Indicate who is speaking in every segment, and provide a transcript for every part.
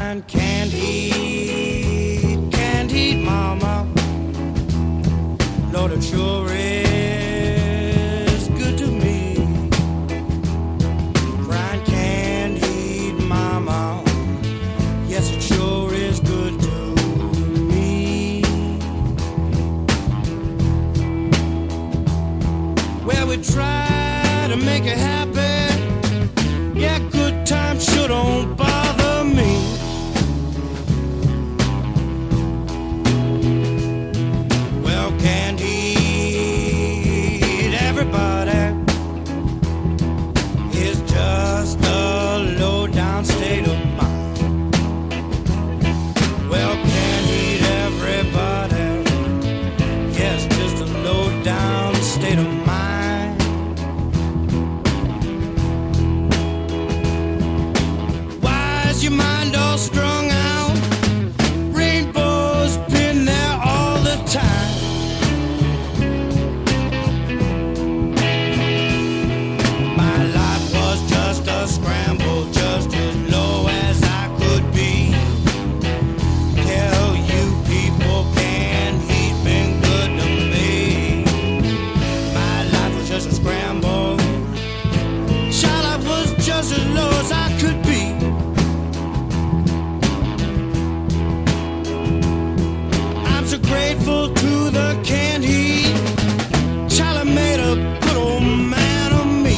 Speaker 1: crying can't eat, mama. Lord, it sure is good to me. Crying can't eat, mama. Yes, it sure is good to me. Well, we try to make it happen. Yeah, good times sure don't bother me. Well, can't eat everybody is just a low-down state of mind. Well, can't eat everybody, yes, just a low-down state of mind. Your mind all strung out, rainbows been there all the time. My life was just a scramble, just as low as I could be. Tell you people can't eat been good to me. My life was just a scramble, child, I was just as low as I could be. So grateful to the can't eat. Charlie made a good old man of me.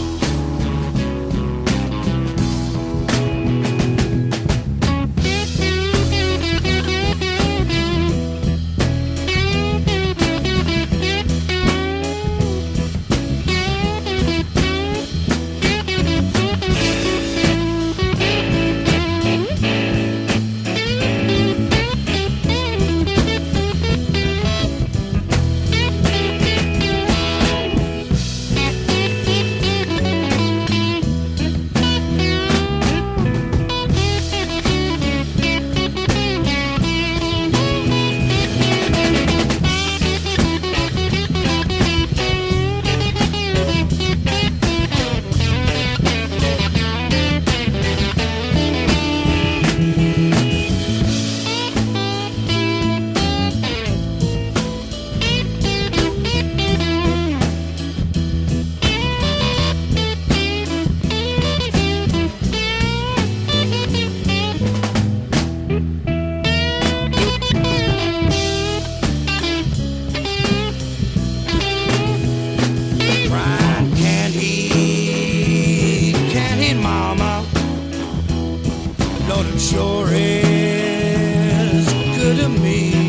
Speaker 1: Can't eat, mama. Lord, it sure is good to me.